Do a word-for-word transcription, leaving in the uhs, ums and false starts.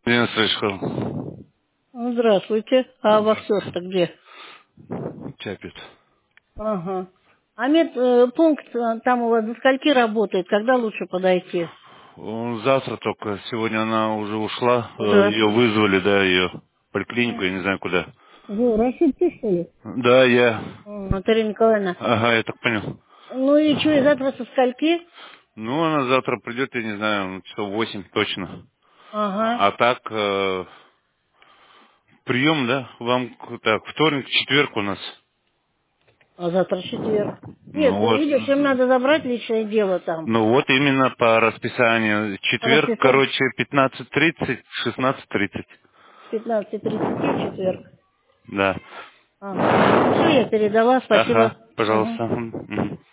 Не слышал. Ну, здравствуйте. А вахтер-то где? Чапит. Ага. А медпункт э, там у вас до скольки работает? Когда лучше подойти? Он завтра только. Сегодня она уже ушла. Э, Уже. Ее вызвали, да, ее в поликлинику, я не знаю куда. Вы Рашидки, что ли? Да, я. М, Наталья Николаевна. Ага, я так понял. Ну и что, и завтра со скольки? Ну, она завтра придет, я не знаю, ну, часов восемь точно. Ага. А так, э, прием, да, вам к- так, вторник, четверг у нас. А завтра четверг. Ну Нет, вот. видишь, им надо забрать личное дело там. Ну вот именно по расписанию. Четверг, Расписать короче, пятнадцать тридцать, шестнадцать тридцать. с пятнадцати тридцати в четверг. Да. Ага. Все, я передала, спасибо. Ага, Угу. пожалуйста. Мгм.